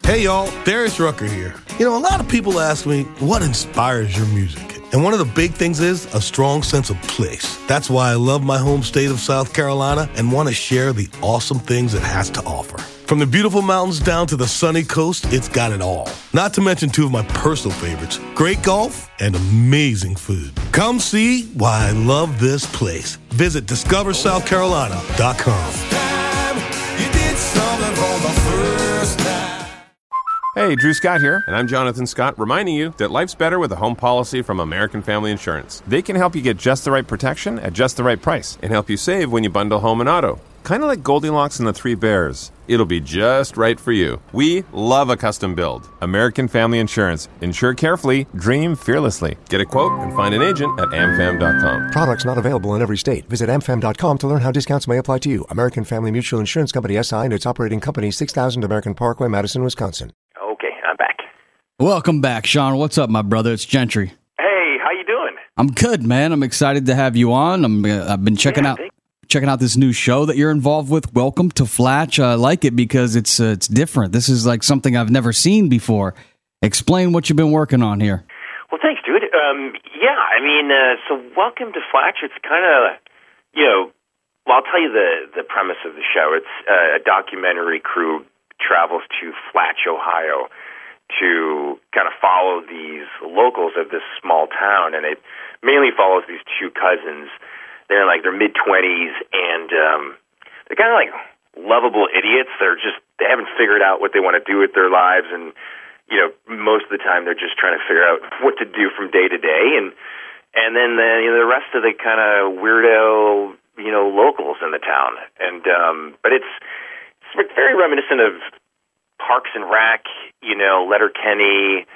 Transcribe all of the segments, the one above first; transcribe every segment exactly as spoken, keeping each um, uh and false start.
Hey y'all, Darius Rucker here. You know, a lot of people ask me, what inspires your music? And one of the big things is a strong sense of place. That's why I love my home state of South Carolina and want to share the awesome things it has to offer. From the beautiful mountains down to the sunny coast, it's got it all. Not to mention two of my personal favorites, great golf and amazing food. Come see why I love this place. Visit discover south carolina dot com. Hey, Drew Scott here, and I'm Jonathan Scott, reminding you that life's better with a home policy from American Family Insurance. They can help you get just the right protection at just the right price and help you save when you bundle home and auto. Kind of like Goldilocks and the Three Bears. It'll be just right for you. We love a custom build. American Family Insurance. Insure carefully, dream fearlessly. Get a quote and find an agent at am fam dot com. Products not available in every state. Visit am fam dot com to learn how discounts may apply to you. American Family Mutual Insurance Company S I and its operating company, six thousand American Parkway, Madison, Wisconsin. Okay, I'm back. Welcome back, Sean. What's up, my brother? It's Gentry. Hey, how you doing? I'm good, man. I'm excited to have you on. I'm, uh, I've been checking Yeah, out thank- checking out this new show that you're involved with. Welcome to Flatch. I like it because it's uh, it's different. This is like something I've never seen before. Explain what you've been working on here. Well, thanks, dude. Um, yeah, I mean, uh, so welcome to Flatch. It's kind of, you know, well, I'll tell you the, the premise of the show. It's uh, a documentary crew travels to Flatch, Ohio, to kind of follow these locals of this small town, and it mainly follows these two cousins. They're in like their mid-twenties, and um, they're kind of like lovable idiots. They're just, they haven't figured out what they want to do with their lives, and, you know, most of the time they're just trying to figure out what to do from day to day, and and then the, you know, the rest of the kind of weirdo, you know, locals in the town. And um, but it's, it's very reminiscent of Parks and Rec, you know, Letterkenny,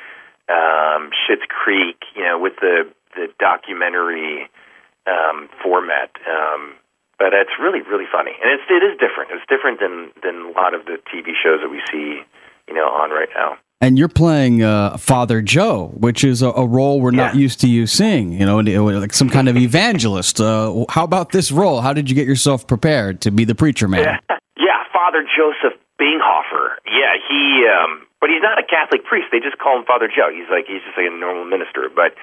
um, Schitt's Creek, you know, with the, the documentary um, format. Um, but it's really, really funny. And it's, it is different. It's different than, than a lot of the T V shows that we see, you know, on right now. And you're playing uh, Father Joe, which is a, a role we're not Yeah. used to you seeing, you know, like some kind of evangelist. Uh, how about this role? How did you get yourself prepared to be the preacher man? Yeah, yeah, Father Joseph Binghofer. Yeah, he, um, but he's not a Catholic priest. They just call him Father Joe. He's like, he's just like a normal minister. But,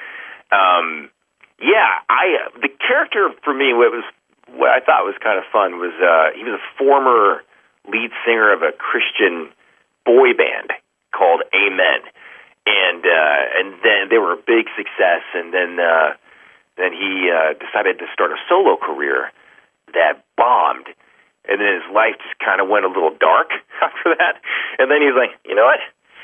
um, yeah, I, uh, the character for me, what was, what I thought was kind of fun was, uh, he was a former lead singer of a Christian boy band called Amen. And, uh, and then they were a big success. And then, uh, then he, uh, decided to start a solo career that bombed. And then his life just kind of went a little dark after that. And then he was like, you know what?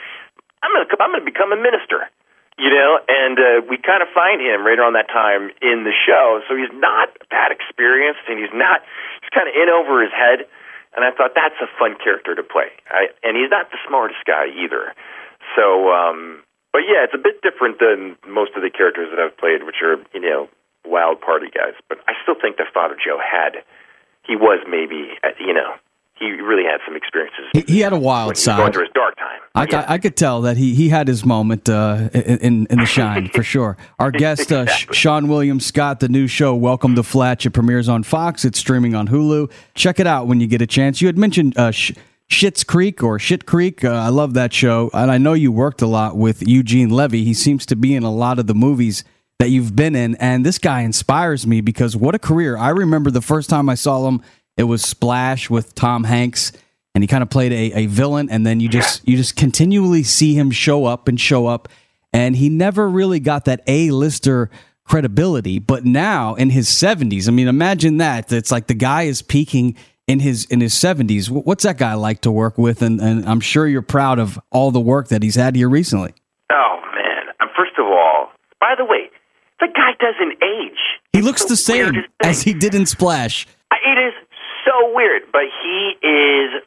I'm going to I'm going to become a minister, you know? And uh, we kind of find him right around that time in the show. So he's not that experienced, and he's not, he's kind of in over his head. And I thought that's a fun character to play. I, and he's not the smartest guy either. So, um, but yeah, it's a bit different than most of the characters that I've played, which are, you know, wild party guys. But I still think that Father Joe had, he was maybe, you know, he really had some experiences. He, he had a wild when he was side. going through his dark time. I, Yeah. I, I could tell that he, he had his moment uh, in in the shine, for sure. Our guest, uh, Exactly. Sean William Scott, the new show, Welcome to Flatch. It premieres on Fox. It's streaming on Hulu. Check it out when you get a chance. You had mentioned uh, Sh- Schitt's Creek or Shit Creek. Uh, I love that show. And I know you worked a lot with Eugene Levy. He seems to be in a lot of the movies that you've been in. And this guy inspires me because what a career. I remember the first time I saw him, it was Splash with Tom Hanks. And he kind of played a, a villain, and then you just you just continually see him show up and show up, and he never really got that A-lister credibility. But now in his seventies, I mean, imagine that. It's like the guy is peaking in his in his seventies. What's that guy like to work with? And, and I'm sure you're proud of all the work that he's had here recently. Oh, man. Um, first of all, by the way, the guy doesn't age. He looks the same weirdest thing. as he did in Splash. It is so weird, but he is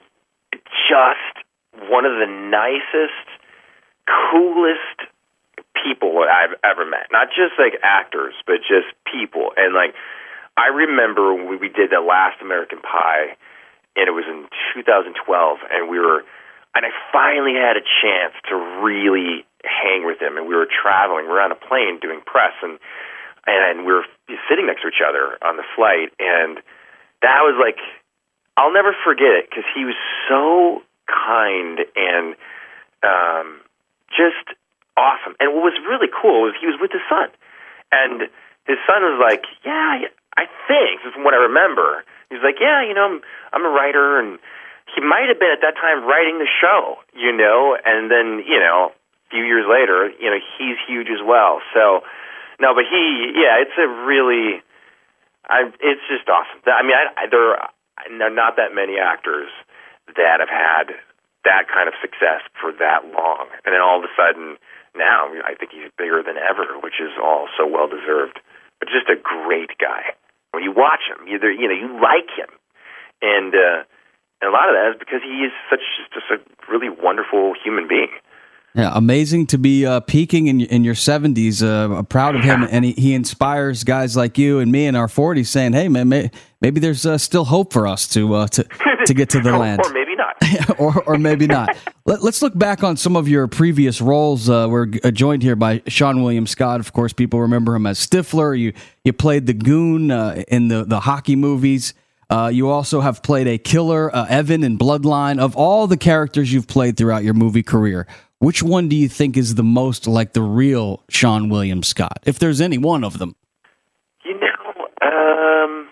just one of the nicest, coolest people I've ever met. Not just like actors, but just people. And like, I remember when we did the last American Pie, and it was in two thousand twelve, and we were, and I finally had a chance to really hang with him. And we were traveling, we were on a plane doing press, and and we were sitting next to each other on the flight, and that was like, I'll never forget it because he was so kind and um, just awesome. And what was really cool was he was with his son, and his son was like, "Yeah, I think," from what I remember, he was like, "Yeah, you know, I'm, I'm a writer," and he might have been at that time writing the show, you know, and then, you know, a few years later, you know, he's huge as well. So, no, but he, yeah, it's a really, I, it's just awesome. I mean, I, I, there are not that many actors that have had that kind of success for that long. And then all of a sudden, now, I think he's bigger than ever, which is all so well-deserved. But just a great guy. When you watch him, either, you know, you like him. And, uh, and a lot of that is because he is such just a really wonderful human being. Yeah, amazing to be uh, peaking in in your seventies. Uh, proud of him, and he, he inspires guys like you and me in our forties, saying, "Hey, man, may, maybe there's uh, still hope for us to uh, to to get to the land, or maybe not, or or maybe not." Let, let's look back on some of your previous roles. Uh, we're joined here by Seann William Scott. Of course, people remember him as Stifler. You you played the goon uh, in the the hockey movies. Uh, you also have played a killer, uh, Evan in Bloodline. Of all the characters you've played throughout your movie career, which one do you think is the most like the real Seann William Scott, if there's any one of them? You know, um,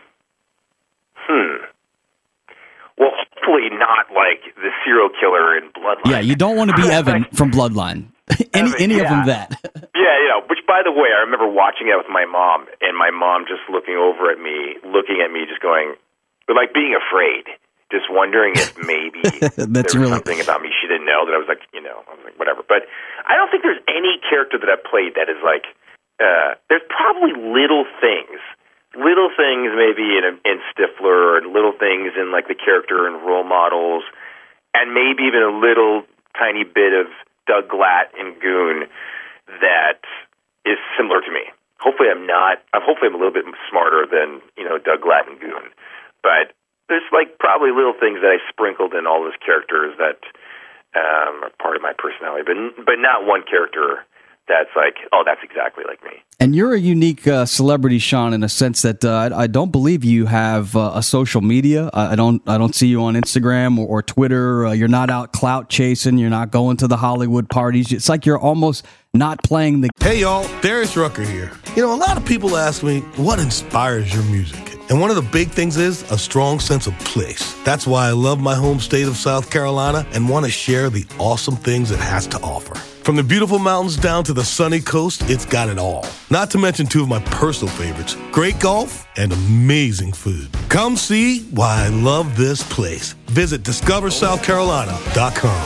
hmm. Well, hopefully not like the serial killer in Bloodline. Yeah, you don't want to be Evan from Bloodline. any Evan, any yeah. of them that. Yeah, you know, which, by the way, I remember watching it with my mom, and my mom just looking over at me, looking at me, just going, like being afraid, just wondering if maybe That's there was really... something about me she didn't know that I was like, you know, I was like, whatever. But I don't think there's any character that I've played that is like, uh, there's probably little things, little things maybe in, in Stifler, and little things in like the character and role models, and maybe even a little tiny bit of Doug Glatt in Goon that is similar to me. Hopefully I'm not, hopefully I'm a little bit smarter than, you know, Doug Glatt in Goon. But there's like probably little things that I sprinkled in all those characters that um, are part of my personality, but but not one character that's like, oh, that's exactly like me. And you're a unique uh, celebrity, Sean, in a sense that uh, I, I don't believe you have uh, a social media. I, I don't I don't see you on Instagram or, or Twitter. Uh, you're not out clout chasing. You're not going to the Hollywood parties. It's like you're almost not playing the... Hey, y'all, Darius Rucker here. You know, a lot of people ask me, what inspires your music? And one of the big things is a strong sense of place. That's why I love my home state of South Carolina and want to share the awesome things it has to offer. From the beautiful mountains down to the sunny coast, it's got it all. Not to mention two of my personal favorites, great golf and amazing food. Come see why I love this place. Visit discover south carolina dot com.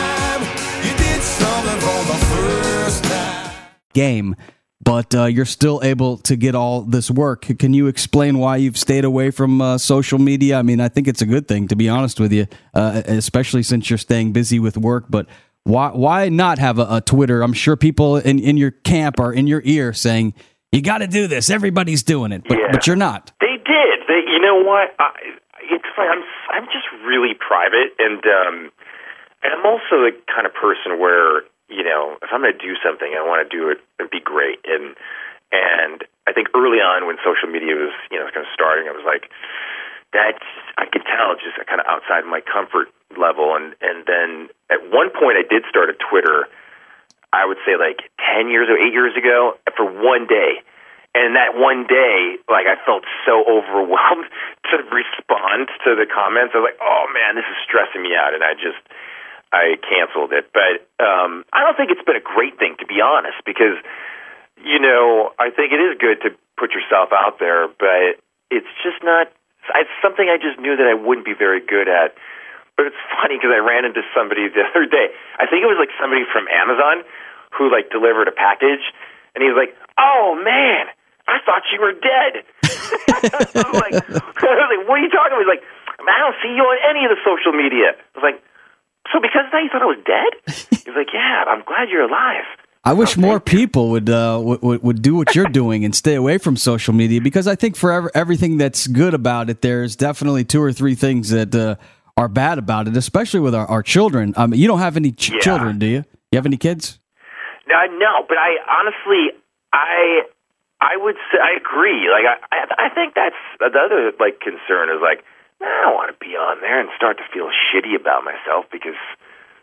Game. But uh, you're still able to get all this work. Can you explain why you've stayed away from uh, social media? I mean, I think it's a good thing, to be honest with you, uh, especially since you're staying busy with work. But why why not have a, a Twitter? I'm sure people in, in your camp are in your ear saying, you got to do this. Everybody's doing it, but, yeah. but you're not. They did. They, you know what? I, it's like I'm I'm just really private, and um, and I'm also the kind of person where, you know, if I'm going to do something, I want to do it and be great. And and I think early on when social media was, you know, kind of starting, I was like, that's, I could tell just kind of outside my comfort level. And, and then at one point I did start a Twitter, I would say like ten years or eight years ago, for one day. And that one day, like, I felt so overwhelmed to respond to the comments. I was like, oh man, this is stressing me out. And I just, I canceled it. But um, I don't think it's been a great thing, to be honest, because, you know, I think it is good to put yourself out there, but it's just not, it's something I just knew that I wouldn't be very good at. But it's funny because I ran into somebody the other day. I think it was like somebody from Amazon who like delivered a package, and he was like, oh man, I thought you were dead. I was like, I was like, what are you talking about? He's like, I don't see you on any of the social media. I was like, so because of that, you thought I was dead? He's like, yeah, I'm glad you're alive. I wish oh, more people would, uh, would would do what you're doing and stay away from social media, because I think for ever, everything that's good about it, there's definitely two or three things that uh, are bad about it, especially with our, our children. Um, you don't have any ch- yeah. children, do you? You have any kids? No, no, but I honestly, I I would say I agree. Like I, I think that's the other like concern is like, I don't want to be on there and start to feel shitty about myself because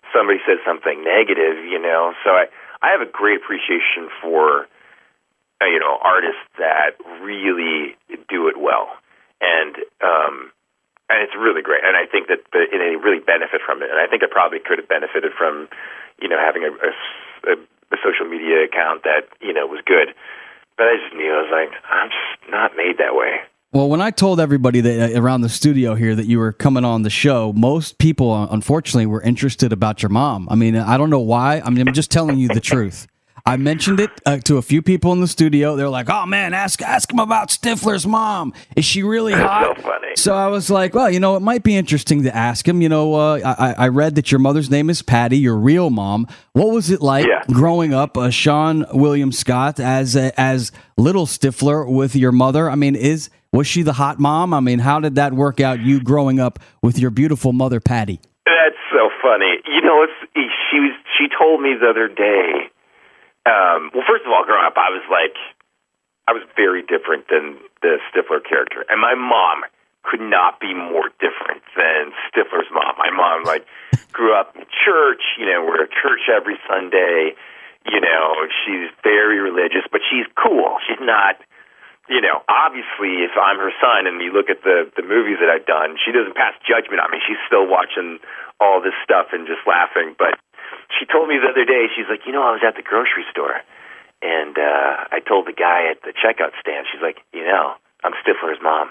somebody says something negative, you know. So I, I have a great appreciation for, uh, you know, artists that really do it well. And um, and it's really great. And I think that the, and they really benefit from it. And I think I probably could have benefited from, you know, having a, a, a social media account that, you know, was good. But I just knew, I was like, I'm just not made that way. Well, when I told everybody that uh, around the studio here that you were coming on the show, most people, uh, unfortunately, were interested about your mom. I mean, I don't know why. I mean, I'm just telling you the truth. I mentioned it uh, to a few people in the studio. They're like, "Oh man, ask ask him about Stifler's mom. Is she really hot?" So funny. So I was like, "Well, you know, it might be interesting to ask him." You know, uh, I, I read that your mother's name is Patty, your real mom. What was it like yeah. growing up, uh, Sean William Scott, as a, as little Stifler with your mother? I mean, is was she the hot mom? I mean, how did that work out? You growing up with your beautiful mother, Patty. That's so funny. You know, it's she was. She told me the other day. Um, well, first of all, growing up, I was like, I was very different than the Stifler character. And my mom could not be more different than Stifler's mom. My mom, like, grew up in church, you know, we're at church every Sunday, you know, she's very religious, but she's cool. She's not, you know, obviously, if I'm her son and you look at the, the movies that I've done, she doesn't pass judgment on me. She's still watching all this stuff and just laughing, but she told me the other day, she's like, you know, I was at the grocery store, and uh, I told the guy at the checkout stand, she's like, you know, I'm Stifler's mom.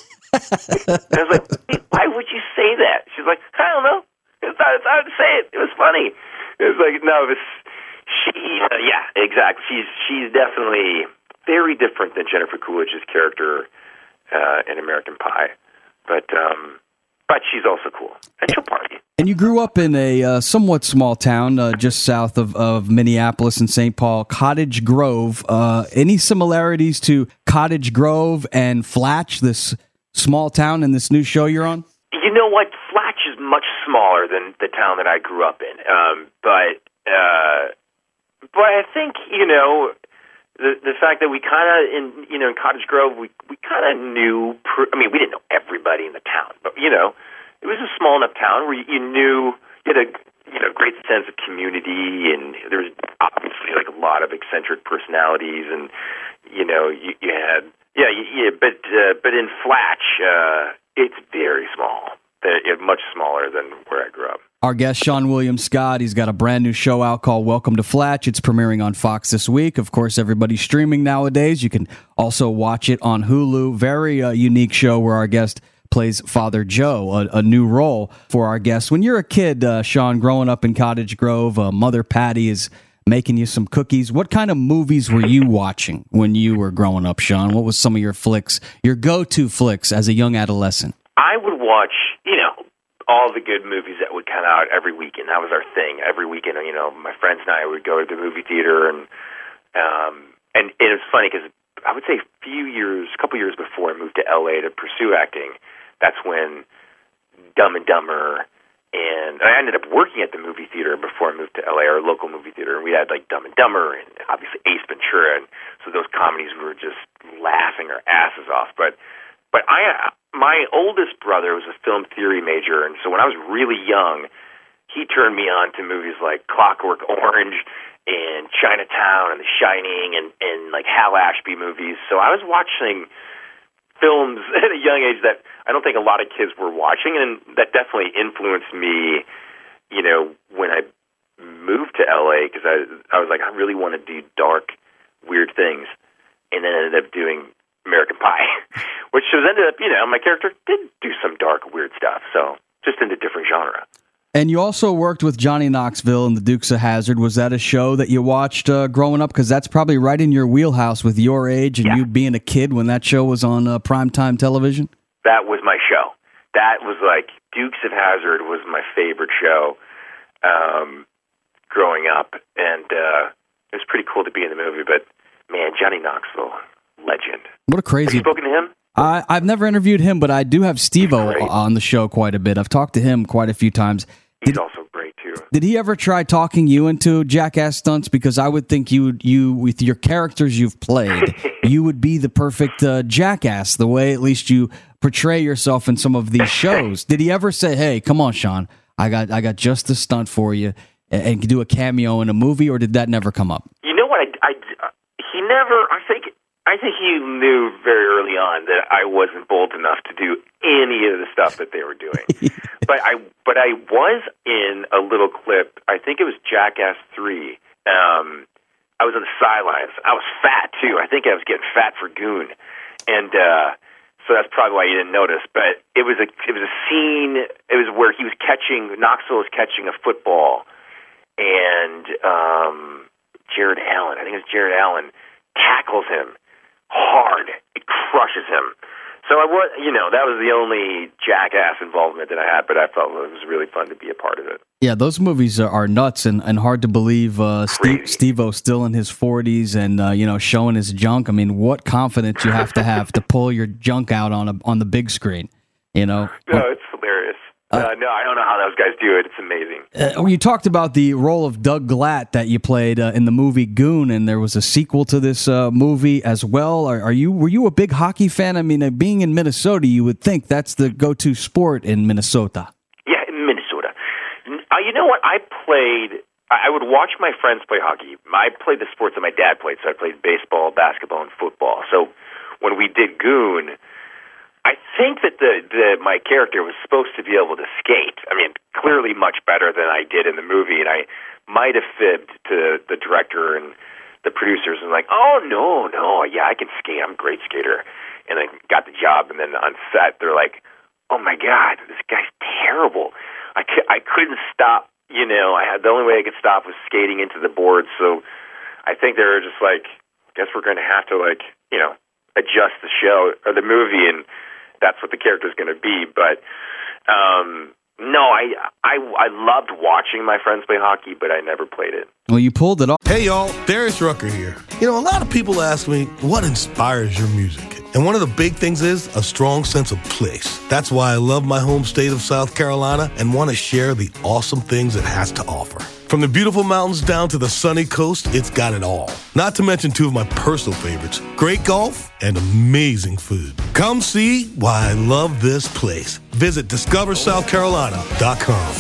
I was like, why would you say that? She's like, I don't know. It's hard, it's hard to say it. It was funny. It was like, no, it was, she, uh, yeah, exactly. She's she's definitely very different than Jennifer Coolidge's character uh, in American Pie, but um, but she's also cool, and she'll party. And you grew up in a uh, somewhat small town uh, just south of, of Minneapolis and Saint Paul, Cottage Grove. Uh, any similarities to Cottage Grove and Flatch, this small town in this new show you're on? You know what? Flatch is much smaller than the town that I grew up in. Um, but uh, but I think, you know, the the fact that we kind of, in you know, in Cottage Grove, we, we kind of knew, pr- I mean, we didn't know everybody in the town, but, you know, it was a small enough town where you knew, you had a you know great sense of community, and there was obviously like a lot of eccentric personalities, and you know you, you had yeah yeah but uh, but in Flatch uh, it's very small, it's much smaller than where I grew up. Our guest, Sean William Scott, he's got a brand new show out called Welcome to Flatch. It's premiering on Fox this week. Of course, everybody's streaming nowadays. You can also watch it on Hulu. Very uh, unique show where our guest plays Father Joe, a, a new role for our guest. When you're a kid, uh, Sean, growing up in Cottage Grove, uh, Mother Patty is making you some cookies. What kind of movies were you watching when you were growing up, Sean? What was some of your flicks, your go-to flicks as a young adolescent? I would watch, you know, all the good movies that would come out every weekend. That was our thing. Every weekend, you know, my friends and I would go to the movie theater, and um, and it was funny because I would say a few years, a couple years before I moved to L A to pursue acting, that's when Dumb and Dumber, and I ended up working at the movie theater before I moved to L A, our local movie theater, and we had like Dumb and Dumber and obviously Ace Ventura, and so those comedies we were just laughing our asses off. But but I, my oldest brother was a film theory major, and so when I was really young, he turned me on to movies like Clockwork Orange and Chinatown and The Shining and, and like Hal Ashby movies. So I was watching films at a young age that I don't think a lot of kids were watching, and that definitely influenced me, you know, when I moved to L A, because I, I was like, I really want to do dark, weird things, and then ended up doing American Pie, which was ended up, you know, my character did do some dark, weird stuff, so just in a different genre. And you also worked with Johnny Knoxville in The Dukes of Hazzard. Was that a show that you watched uh, growing up? Because that's probably right in your wheelhouse with your age and yeah. you being a kid when that show was on uh, primetime television. That was my show. That was like, Dukes of Hazzard was my favorite show um, growing up. And uh, it was pretty cool to be in the movie. But, man, Johnny Knoxville, legend. What a crazy... Have you spoken to him? I, I've never interviewed him, but I do have Steve-O on the show quite a bit. I've talked to him quite a few times. He's did, also great, too. Did he ever try talking you into jackass stunts? Because I would think you, you with your characters you've played, you would be the perfect uh, jackass, the way at least you portray yourself in some of these shows. Did he ever say, hey, come on, Sean, I got I got just the stunt for you, and, and do a cameo in a movie, or did that never come up? You know what? I, I, he never. I think. I think he knew very early on that I wasn't bold enough to do any of the stuff that they were doing. but I. But I was in a little clip. I think it was Jackass three. Um, I was on the sidelines. I was fat too. I think I was getting fat for Goon, and. Uh, So that's probably why you didn't notice. But it was a it was a scene. It was where he was catching Knoxville was catching a football, and um, Jared Allen, I think it was Jared Allen, tackles him hard. It crushes him. So I was, you know, that was the only Jackass involvement that I had. But I felt it was really fun to be a part of it. Yeah, those movies are, are nuts and, and hard to believe. Uh, Steve, Steve-O still in his forties and, uh, you know, showing his junk. I mean, what confidence you have to have to pull your junk out on a, on the big screen, you know? No, it's hilarious. Uh, uh, no, I don't know how those guys do it. It's amazing. Uh, you talked about the role of Doug Glatt that you played uh, in the movie Goon, and there was a sequel to this uh, movie as well. Are, are you were you a big hockey fan? I mean, uh, being in Minnesota, you would think that's the go-to sport in Minnesota. Yeah, in Minnesota. Uh, you know what? I played. I would watch my friends play hockey. I played the sports that my dad played, so I played baseball, basketball, and football. So when we did Goon, I think that the, the my character was supposed to be able to skate. I mean, clearly much better than I did in the movie, and I might have fibbed to the director and the producers and like, oh, no, no, yeah, I can skate. I'm a great skater. And I got the job, and then on set, they're like, oh, my God, this guy's terrible. I, c- I couldn't stop, you know, I had the only way I could stop was skating into the boards. So I think they were just like, guess we're going to have to, like, you know, adjust the show or the movie, and that's what the character's going to be. But um, no, I, I I loved watching my friends play hockey, but I never played it. Well, you pulled it off. Hey, y'all, Darius Rucker here. You know, a lot of people ask me, what inspires your music? And one of the big things is a strong sense of place. That's why I love my home state of South Carolina and want to share the awesome things it has to offer. From the beautiful mountains down to the sunny coast, it's got it all. Not to mention two of my personal favorites, great golf and amazing food. Come see why I love this place. Visit discover south carolina dot com.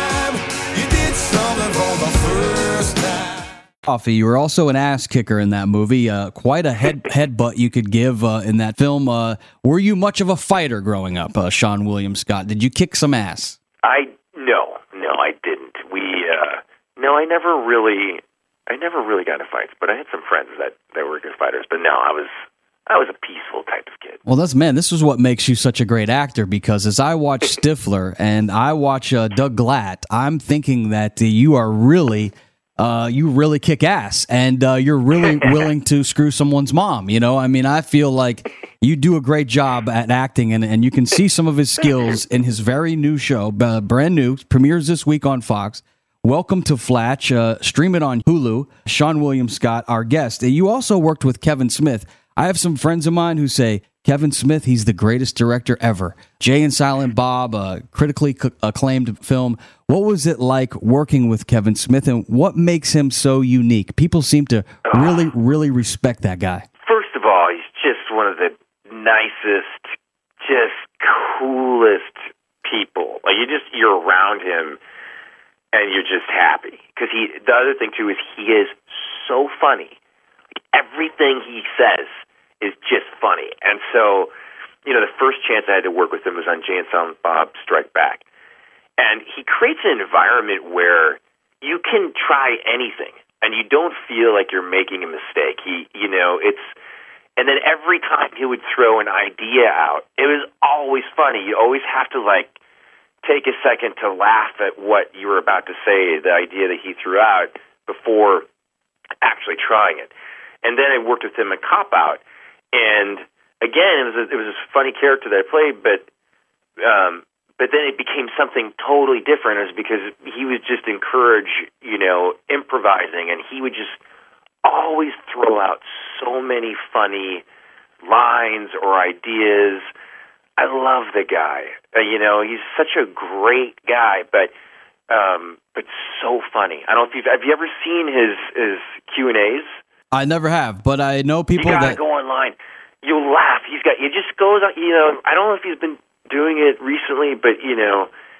Coffee. You were also an ass kicker in that movie. Uh, quite a head headbutt you could give uh, in that film. Uh, were you much of a fighter growing up, uh, Sean William Scott? Did you kick some ass? I no, no, I didn't. We uh, no, I never really, I never really got into fights. But I had some friends that, that were good fighters. But no, I was I was a peaceful type of kid. Well, that's man. This is what makes you such a great actor, because as I watch Stifler and I watch uh, Doug Glatt, I'm thinking that uh, you are really. Uh, you really kick ass, and uh, you're really willing to screw someone's mom. You know, I mean, I feel like you do a great job at acting, and, and you can see some of his skills in his very new show, uh, brand new, premieres this week on Fox. Welcome to Flatch. Uh, stream it on Hulu. Sean William Scott, our guest. You also worked with Kevin Smith. I have some friends of mine who say, Kevin Smith, he's the greatest director ever. Jay and Silent Bob, a critically acclaimed film. What was it like working with Kevin Smith, and what makes him so unique? People seem to really, really respect that guy. First of all, he's just one of the nicest, just coolest people. Like you just you're around him, and you're just happy because he. The other thing too is he is so funny. Like, everything he says is just funny. And so, you know, the first chance I had to work with him was on Jay and Silent Bob Strike Back. And he creates an environment where you can try anything and you don't feel like you're making a mistake. He, you know, it's, and then every time he would throw an idea out, it was always funny. You always have to like take a second to laugh at what you were about to say, the idea that he threw out before actually trying it. And then I worked with him in Cop Out. And again, it was a, it was a funny character that I played, but um, but then it became something totally different. It was because he was just encourage, you know, improvising, and he would just always throw out so many funny lines or ideas. I love the guy. Uh, you know, he's such a great guy, but um, but so funny. I don't know if you've have you ever seen his his Q and A's? I never have, but I know people you gotta that go online. You'll laugh. He's got. It just goes on. You know, I don't know if he's been doing it recently, but you know,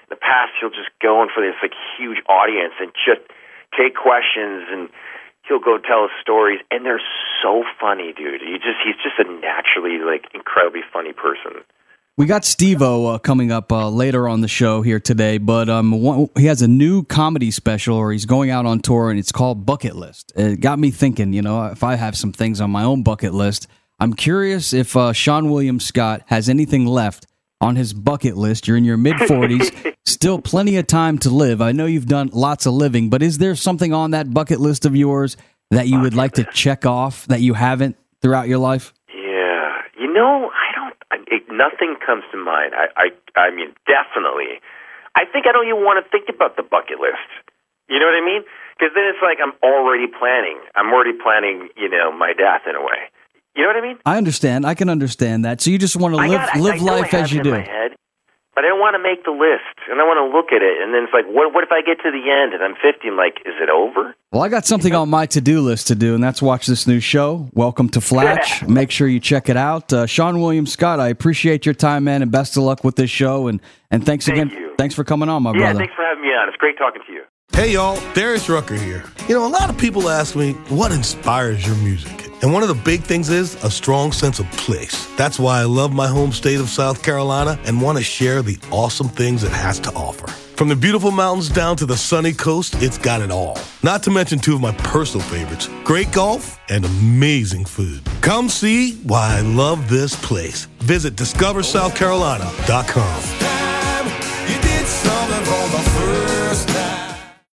In the past, he'll just go in for this like huge audience and just take questions, and he'll go tell his stories, and they're so funny, dude. He just he's just a naturally like incredibly funny person. We got Steve-O uh, coming up uh, later on the show here today, but um, one, he has a new comedy special, or he's going out on tour, and it's called Bucket List. It got me thinking, you know, if I have some things on my own bucket list, I'm curious if uh, Sean William Scott has anything left on his bucket list. You're in your mid-forties, still plenty of time to live. I know you've done lots of living, but is there something on that bucket list of yours that you would like to check off that you haven't throughout your life? Yeah. You know, I don't, it, nothing comes to mind. I, I, I mean, definitely. I think I don't even want to think about the bucket list. You know what I mean? Because then it's like I'm already planning. I'm already planning, you know, my death in a way. You know what I mean? I understand. I can understand that. So you just want to live, got, live I, I life as you do. My head, but I don't want to make the list, and I want to look at it, and then it's like, what, what if I get to the end and I'm fifty? I'm like, is it over? Well, I got something on my to-do list to do, and that's watch this new show, Welcome to Flatch. Make sure you check it out. Uh, Sean William Scott, I appreciate your time, man, and best of luck with this show. And, and thanks Thank again. you. Thanks for coming on, my yeah, brother. thanks for having me on. It's great talking to you. Hey y'all, Darius Rucker here. You know, a lot of people ask me, what inspires your music? And one of the big things is a strong sense of place. That's why I love my home state of South Carolina and want to share the awesome things it has to offer. From the beautiful mountains down to the sunny coast, it's got it all. Not to mention two of my personal favorites, great golf and amazing food. Come see why I love this place. Visit discover south carolina dot com.